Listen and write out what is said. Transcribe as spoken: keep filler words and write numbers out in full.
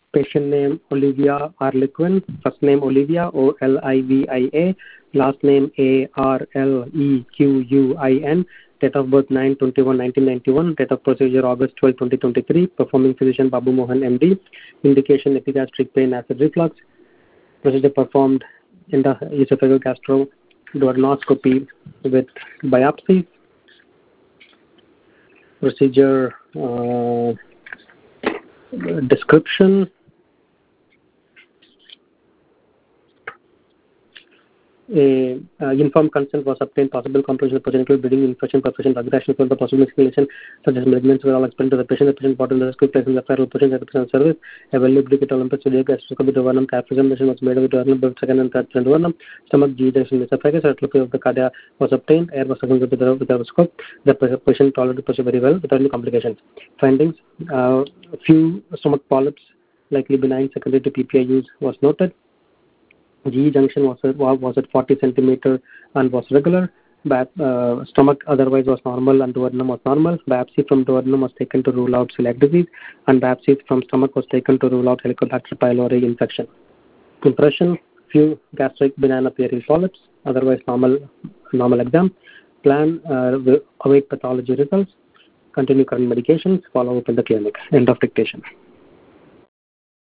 Patient name Olivia Arlequin. First name Olivia, O L I V I A. Last name A R L E Q U I N. Date of birth nine twenty-one nineteen ninety-one. Date of procedure August twelfth twenty twenty-three. Performing physician Babu Mohan M D. Indication epigastric pain, acid reflux. Procedure performed in the esophageal gastroduodenoscopy with biopsy. Procedure uh, description. A uh, informed consent was obtained. Possible complication of progenital bleeding, infection, perforation, aggression for the possible escalation, such as malignancy were all explained to the patient. The patient brought in the script placing the referral patient at the patient service. A well-lubricated Olympus studio gastroscopy duodenum cap examination was made with duodenum, both second and third duodenum. Stomach, G junction, esophagus, atrophy of the cardia was obtained. Air was sucking with the with the scope. The patient tolerated the procedure very well without any complications. Findings: uh, few stomach polyps, likely benign secondary to P P I use, was noted. G junction was at, was at forty centimeter and was regular. Bap, uh, stomach otherwise was normal and duodenum was normal. Biopsy from duodenum was taken to rule out celiac disease, and biopsy from stomach was taken to rule out Helicobacter pylori infection. Impression: few gastric benign appearing polyps, otherwise normal normal exam. Plan uh, await pathology results. Continue current medications. Follow up in the clinic. End of dictation.